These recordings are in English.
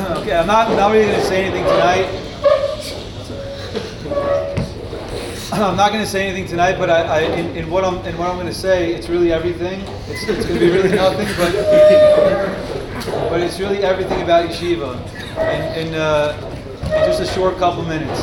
Okay, I'm not really going to say anything tonight. I'm not going to say anything tonight, but in what I'm going to say, it's really everything. It's going to be really nothing, but it's really everything about yeshiva. In just a short couple minutes.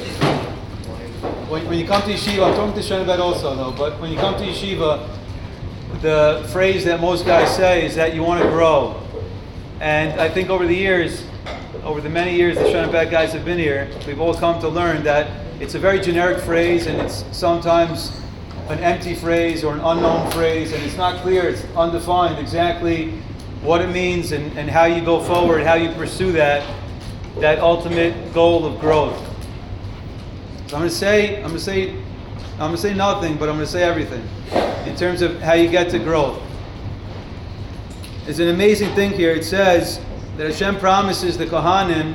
When you come to yeshiva, I'm talking to Shenabed also though, but when you come to yeshiva, the phrase that most guys say is that you want to grow. And I think over the many years the Shenabed guys have been here, we've all come to learn that it's a very generic phrase, and it's sometimes an empty phrase or an unknown phrase, and it's not clear, it's undefined exactly what it means and how you go forward, how you pursue that ultimate goal of growth. So I'm going to say nothing, but I'm going to say everything in terms of how you get to growth. There's an amazing thing here. It says that Hashem promises the Kohanim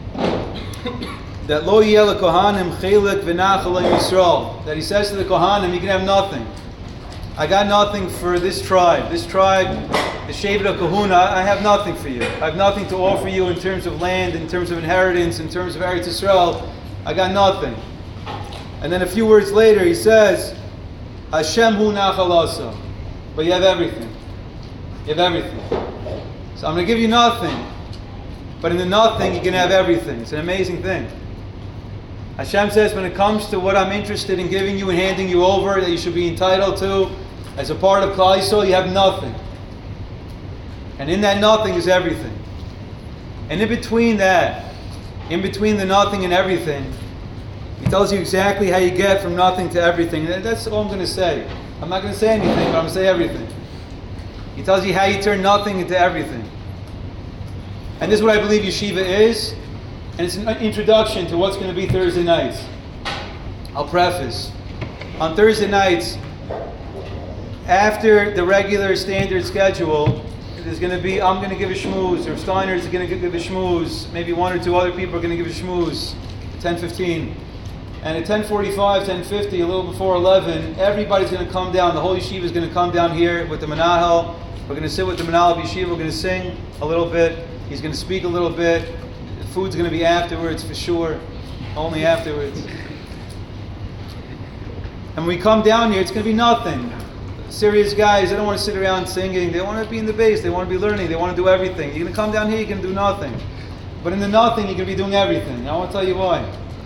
that lo yeh lekohanim chelik v'nachal Yisrael. That He says to the Kohanim, you can have nothing. I got nothing for this tribe. This tribe, the Shevet of Kahuna, I have nothing for you. I have nothing to offer you in terms of land, in terms of inheritance, in terms of Eretz Yisrael. I got nothing. And then a few words later He says, Hashem hu nachal asa. But you have everything. You have everything. So I'm going to give you nothing. But in the nothing, you can have everything. It's an amazing thing. Hashem says, when it comes to what I'm interested in giving you and handing you over, that you should be entitled to, as a part of Klal Yisrael, you have nothing. And in that nothing is everything. And in between that, in between the nothing and everything, He tells you exactly how you get from nothing to everything. And that's all I'm going to say. I'm not going to say anything, but I'm going to say everything. He tells you how you turn nothing into everything. And this is what I believe yeshiva is. And it's an introduction to what's going to be Thursday nights. I'll preface. On Thursday nights, after the regular standard schedule, there's going to be, I'm going to give a shmooze, or Steiner's going to give a shmooze. Maybe one or two other people are going to give a shmooze. 10:15. And at 10:45, 10:50, a little before 11, everybody's going to come down. The whole yeshiva is going to come down here with the Menahel. We're going to sit with the Menahel of yeshiva. We're going to sing a little bit. He's going to speak a little bit. The food's going to be afterwards for sure. Only afterwards. And when we come down here, it's going to be nothing. Serious guys, they don't want to sit around singing. They want to be in the base. They want to be learning. They want to do everything. You're going to come down here, you can do nothing. But in the nothing, you can be doing everything. I want to tell you why.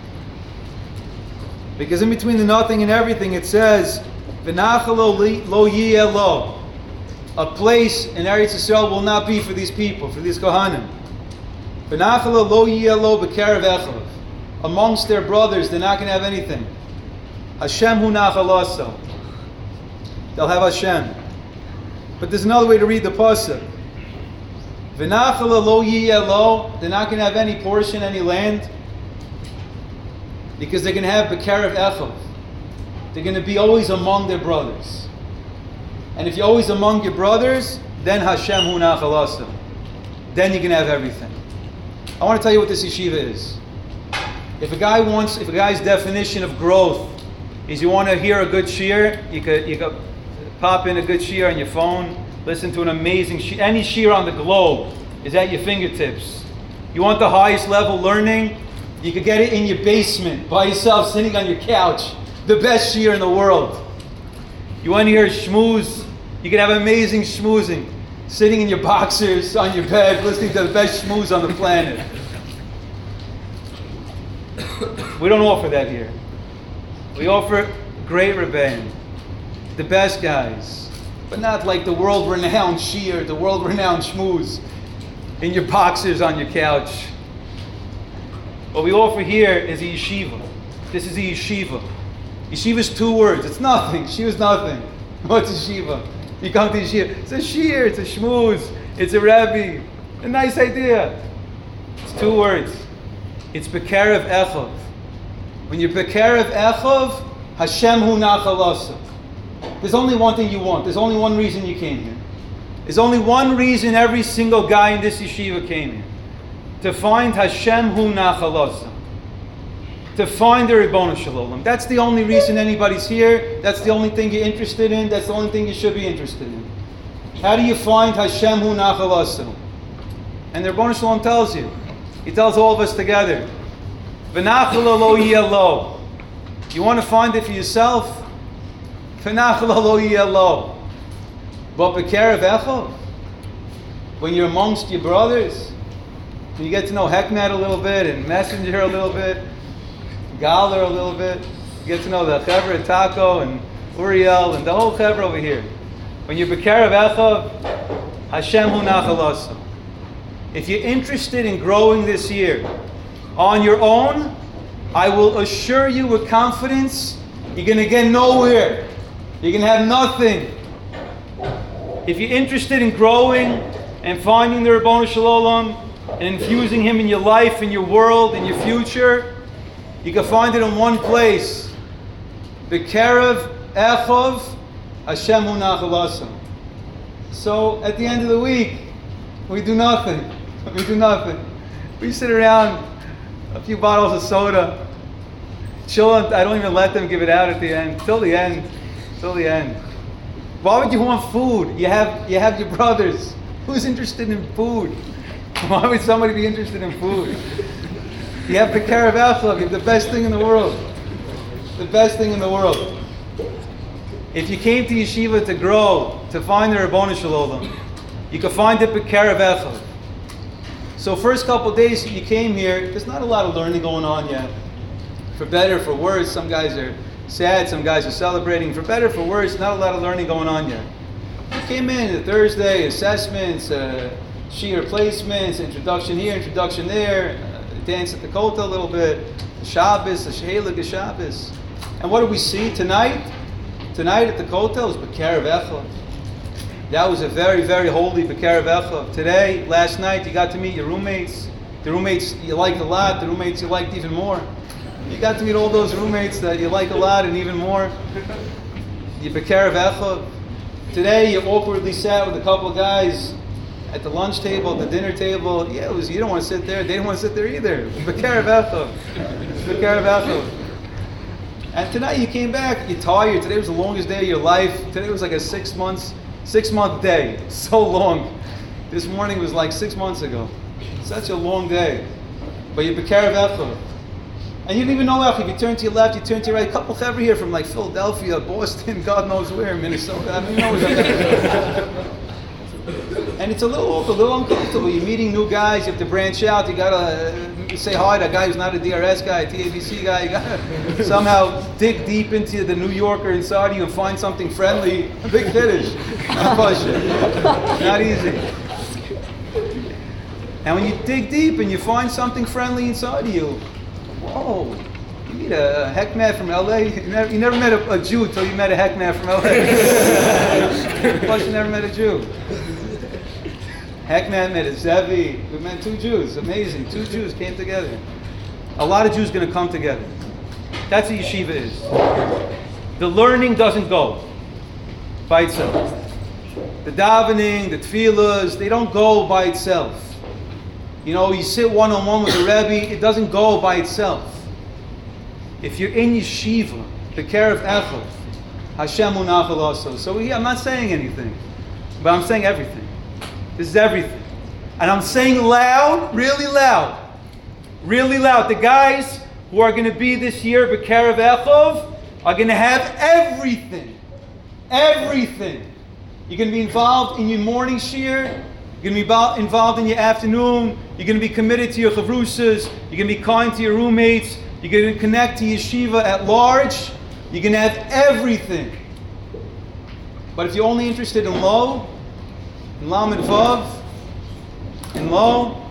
Because in between the nothing and everything, it says, V'nachal lo yeh lo. A place in Eretz Yisrael will not be for these people, for these Kohanim. V'nachal lo yeh lo b'kerev echav. Amongst their brothers, they're not going to have anything. Hashem hu nachal asa. They'll have Hashem. But there's another way to read the pasuk. V'nachal lo yeh lo. They're not going to have any portion, any land. Because they're going to have B'kerev Echav. They're going to be always among their brothers. And if you're always among your brothers, then Hashem hu nachal asa. Then you can have everything. I want to tell you what this yeshiva is. If a guy's definition of growth is you want to hear a good shiur, you could pop in a good shiur on your phone, listen to an amazing shiur. Any shiur on the globe is at your fingertips. You want the highest level learning? You could get it in your basement, by yourself, sitting on your couch. The best shiur in the world. You want to hear shmooze? You can have amazing schmoozing. Sitting in your boxers, on your bed, listening to the best schmooze on the planet. We don't offer that here. We offer great rebbeim. The best guys. But not like the world-renowned shiur, the world-renowned schmooze. In your boxers, on your couch. What we offer here is a yeshiva. This is a yeshiva. Yeshiva is two words. It's nothing. Yeshiva is nothing. What's a yeshiva? You come to yeshiva. It's a shiur. It's a shmooze. It's a rabbi. A nice idea. It's two words. It's B'kerev Echav. When you're B'kerev Echav, Hashem hu nachal asa. There's only one thing you want. There's only one reason you came here. There's only one reason every single guy in this yeshiva came here. To find Hashem hu nachal asa. To find the Ribono Shel Olam. That's the only reason anybody's here. That's the only thing you're interested in. That's the only thing you should be interested in. How do you find Hashem hu nachal asa? And the Ribono Shel Olam tells you. He tells all of us together, V'nachal lo yeh lo. You want to find it for yourself? V'nachal lo yeh lo. But b'kerev echov, when you're amongst your brothers, when you get to know Hekmat a little bit, and Messenger a little bit, Galler a little bit, you get to know the Chevra Taco and Uriel and the whole Chevra over here. When you're b'kerev echov, Hashem hu nachal asa. If you're interested in growing this year on your own, I will assure you with confidence, you're going to get nowhere. You're going to have nothing. If you're interested in growing and finding the Ribono Shel Olam and infusing Him in your life, in your world, in your future, you can find it in one place. B'kerev echov, Hashem hu nachal asa. So at the end of the week, we do nothing. We do nothing. We sit around, a few bottles of soda, chilling. I don't even let them give it out at the end. Till the end. Till the end. Why would you want food? You have your brothers. Who's interested in food? Why would somebody be interested in food? You have the b'kerev echov. You have the best thing in the world. The best thing in the world. If you came to yeshiva to grow, to find the Ribono Shel Olam, you can find it b'kerev echov. So first couple of days you came here, there's not a lot of learning going on yet. For better, for worse, some guys are sad, some guys are celebrating. For better, for worse, not a lot of learning going on yet. You came in the Thursday, assessments, shiur placements, introduction here, introduction there, dance at the Kotel a little bit, Shabbos, the Shehelik of Shabbos. And what do we see tonight? Tonight at the Kotel is b'kerev echov. That was a very, very holy b'kerev echov. Today, last night, you got to meet your roommates. The roommates you liked a lot, the roommates you liked even more. You got to meet all those roommates that you like a lot and even more. You b'kerev echov. Today, you awkwardly sat with a couple of guys at the lunch table, at the dinner table. Yeah, you didn't want to sit there. They didn't want to sit there either. B'kerev echov. B'kerev echov. And tonight you came back, you're tired. Today was the longest day of your life. Today was like a 6 month day. So long. This morning was like 6 months ago. Such a long day. But you're b'kerev echov. And you didn't even know if you turn to your left, you turn to your right. A couple of here from like Philadelphia, Boston, God knows where, Minnesota. I mean, and it's a little uncomfortable. You're meeting new guys, you have to branch out, you gotta say hi to a guy who's not a DRS guy, a TABC guy. You gotta somehow dig deep into the New Yorker inside of you and find something friendly. A big finish. Not easy. And when you dig deep and you find something friendly inside of you, whoa, you meet a Hekmat from LA? You never met a Jew until you met a Hekmat from LA. Plus you never met a Jew. Hekmat met a Zevi. We met 2 Jews. Amazing. 2 Jews came together. A lot of Jews going to come together. That's what yeshiva is. The learning doesn't go by itself. The davening, the tefillahs, they don't go by itself. You know, you sit one-on-one with the Rebbe, it doesn't go by itself. If you're in yeshiva, b'kerev echov, Hashem hu nachal asa. So I'm not saying anything, but I'm saying everything. This is everything. And I'm saying loud, really loud. Really loud. The guys who are going to be this year b'kerev echov are going to have everything. Everything. You're going to be involved in your morning shiur. You're going to be involved in your afternoon. You're going to be committed to your chavrusas. You're going to be kind to your roommates. You're going to connect to yeshiva at large. You're going to have everything. But if you're only interested in lo, in lamed vav, in lo,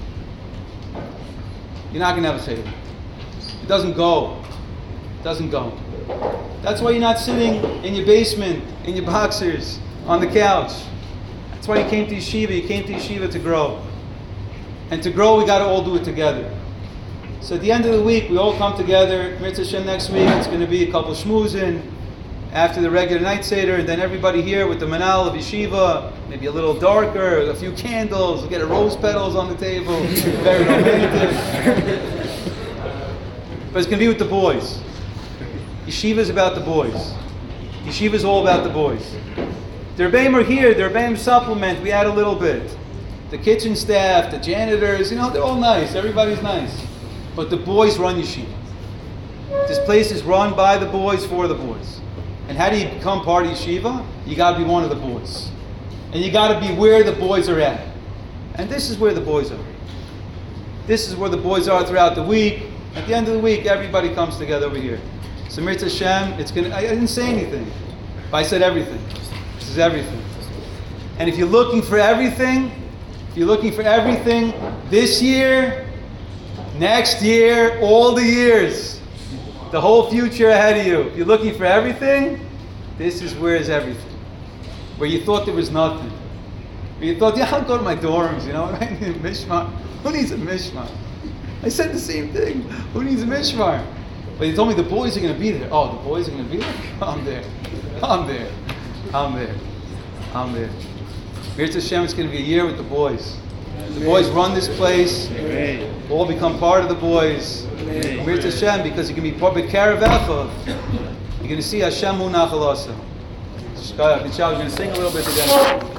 you're not going to have a seder. It doesn't go. It doesn't go. That's why you're not sitting in your basement, in your boxers, on the couch. That's why you came to yeshiva. You came to yeshiva to grow. And to grow, we got to all do it together. So at the end of the week, we all come together. Mitzvah Shem next week, it's going to be a couple shmoozin after the regular night seder, and then everybody here with the manal of yeshiva, maybe a little darker, a few candles, we'll get a rose petals on the table, very romantic. But it's going to be with the boys. Yeshiva is about the boys. Yeshiva is all about the boys. The Rebbeim are here, the Rebbeim supplement, we add a little bit. The kitchen staff, the janitors, they're all nice. Everybody's nice. But the boys run yeshiva. This place is run by the boys for the boys. And how do you become part of yeshiva? You got to be one of the boys. And you got to be where the boys are at. And this is where the boys are. This is where the boys are throughout the week. At the end of the week, everybody comes together over here. So Mirz Hashem, I didn't say anything, but I said everything. This is everything. And if you're looking for everything, this year, next year, all the years, the whole future ahead of you, if you're looking for everything, this is where is everything. Where you thought there was nothing. Where you thought, I'll go to my dorms, I need a mishmar. Who needs a mishmar? I said the same thing. Who needs a mishmar? But he told me the boys are going to be there. Oh, the boys are going to be there? I'm there. Mirz Hashem, it's going to be a year with the boys. The boys run this place. All become part of the boys. Mirz Hashem, because you can be part of Karav Echad. You're going to see Hashem Hu Nachal Asa. Inshallah, we're going to sing a little bit together.